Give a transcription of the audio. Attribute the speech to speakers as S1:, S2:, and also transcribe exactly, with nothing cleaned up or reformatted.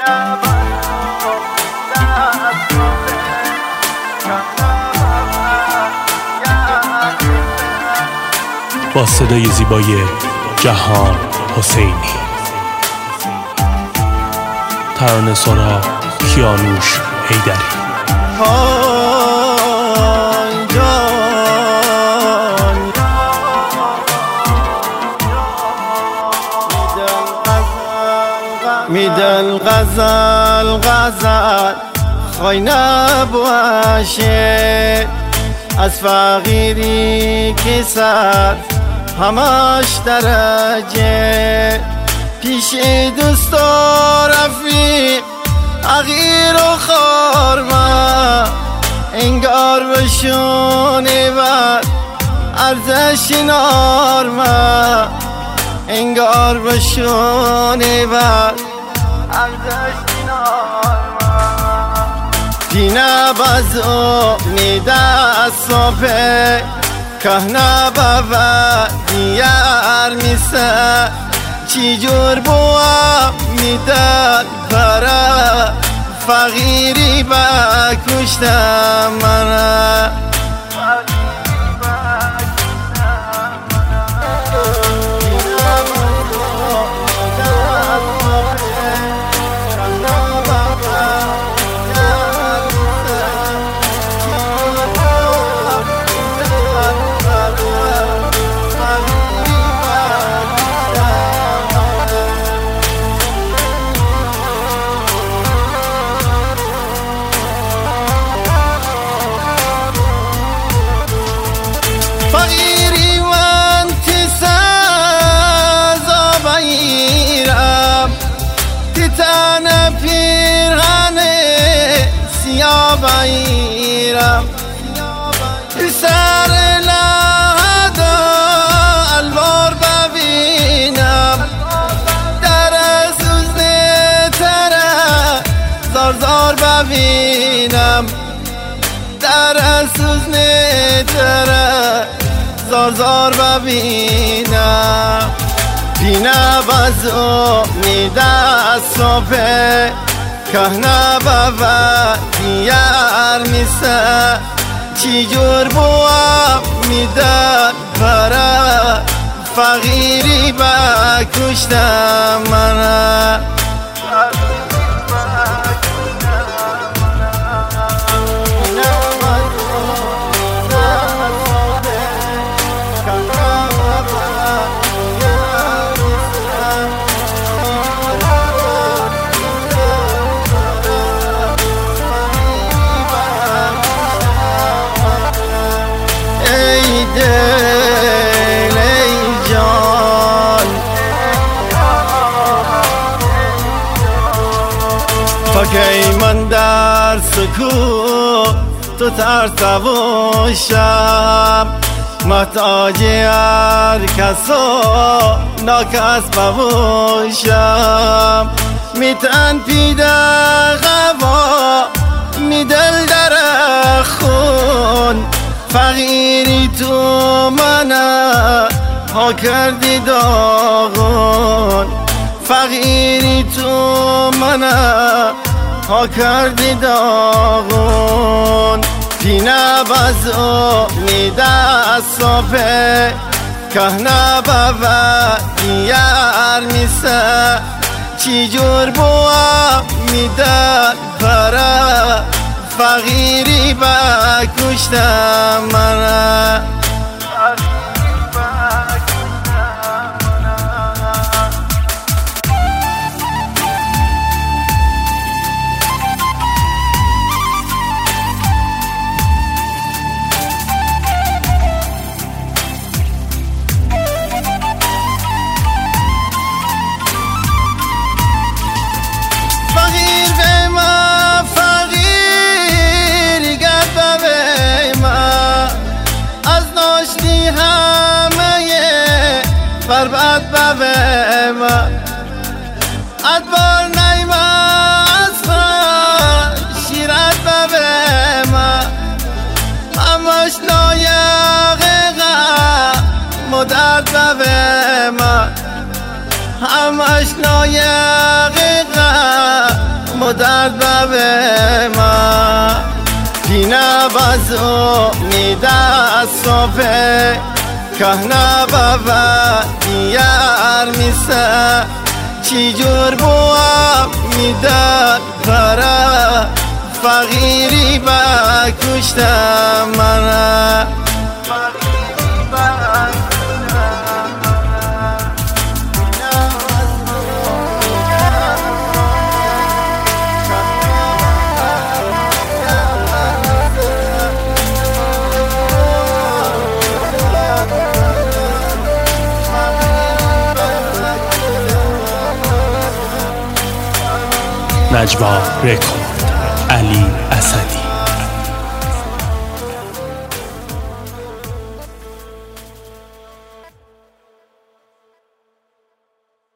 S1: با صدای زیبای جهان حسینی، ترانه سرا کیانوش حیدری.
S2: میدل غزل غزل خوای نباشه از فقیری که سر همش درجه پیش دوست و رفیق اغیر و خارما انگار بشونه بر ارزش نارما انگار بشونه بر ارزش نارما دینا بازو نیده صبح کهنا بابا دیار میسه چی جور بوا میداد برا فقیری با کشتم منه فقیری من تسازا بایرم تیتان پیرهنه سیاه بایرم سر لحدا الوار ببینم در سوزنه تره زار زار ببینم در سوزنه تره زار زار ببینم پینا بازو میده صبح کهنا بابا دیار میسه چی جور بوا میداد برا فقیری با کشتم منه دل ای جان تا کی من در سکوت تو ترسا باشم محتاج هر کسو ناکس باشم میتن پیده غوا می دل در خون فقیری تو منه ها کردی داغون فقیری تو منه ها کردی داغون پینا بازو میده صبح کهنا بابا دیار میسه چی جور بوا میده برا فقیری با کشتم منه برباد بابه ما ادبار نیما از خود شیرت بابه ما همش نایقه مدرد بابه ما همش نایقه درد به ما پینا بازو میده صبح کهنا بابا دیار میسه چی جور بوام میداد پرا فقیری با کشتم منه
S1: نجوا رکورد علی اسدی.